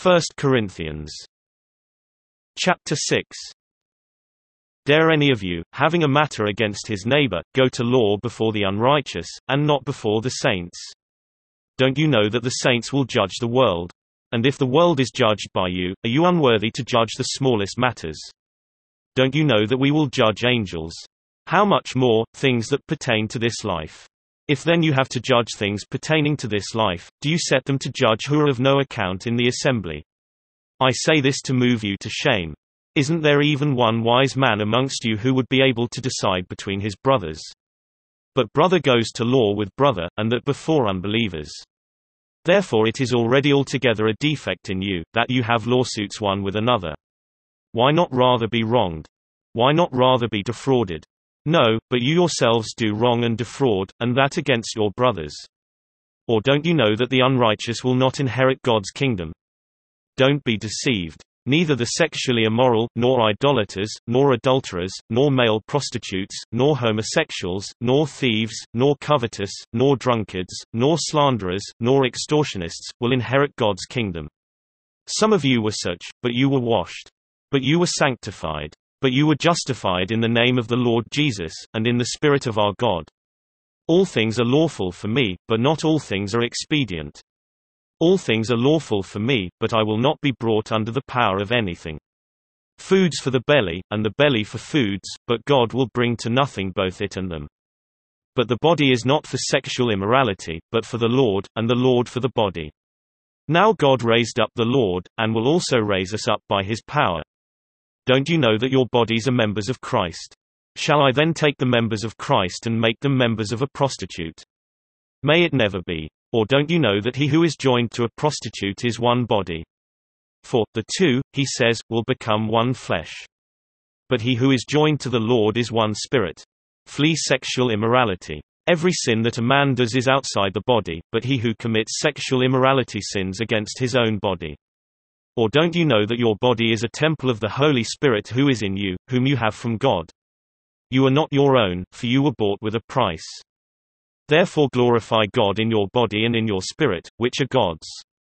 1 Corinthians chapter 6. Dare any of you, having a matter against his neighbor, go to law before the unrighteous, and not before the saints? Don't you know that the saints will judge the world? And if the world is judged by you, are you unworthy to judge the smallest matters? Don't you know that we will judge angels? How much more, things that pertain to this life? If then you have to judge things pertaining to this life, do you set them to judge who are of no account in the assembly? I say this to move you to shame. Isn't there even one wise man amongst you who would be able to decide between his brothers? But brother goes to law with brother, and that before unbelievers. Therefore it is already altogether a defect in you, that you have lawsuits one with another. Why not rather be wronged? Why not rather be defrauded? No, but you yourselves do wrong and defraud, and that against your brothers. Or don't you know that the unrighteous will not inherit God's kingdom? Don't be deceived. Neither the sexually immoral, nor idolaters, nor adulterers, nor male prostitutes, nor homosexuals, nor thieves, nor covetous, nor drunkards, nor slanderers, nor extortionists, will inherit God's kingdom. Some of you were such, but you were washed. But you were sanctified. But you were justified in the name of the Lord Jesus, and in the Spirit of our God. All things are lawful for me, but not all things are expedient. All things are lawful for me, but I will not be brought under the power of anything. Foods for the belly, and the belly for foods, but God will bring to nothing both it and them. But the body is not for sexual immorality, but for the Lord, and the Lord for the body. Now God raised up the Lord, and will also raise us up by his power. Don't you know that your bodies are members of Christ? Shall I then take the members of Christ and make them members of a prostitute? May it never be. Or don't you know that he who is joined to a prostitute is one body? For, the two, he says, will become one flesh. But he who is joined to the Lord is one spirit. Flee sexual immorality. Every sin that a man does is outside the body, but he who commits sexual immorality sins against his own body. Or don't you know that your body is a temple of the Holy Spirit who is in you, whom you have from God? You are not your own, for you were bought with a price. Therefore glorify God in your body and in your spirit, which are God's.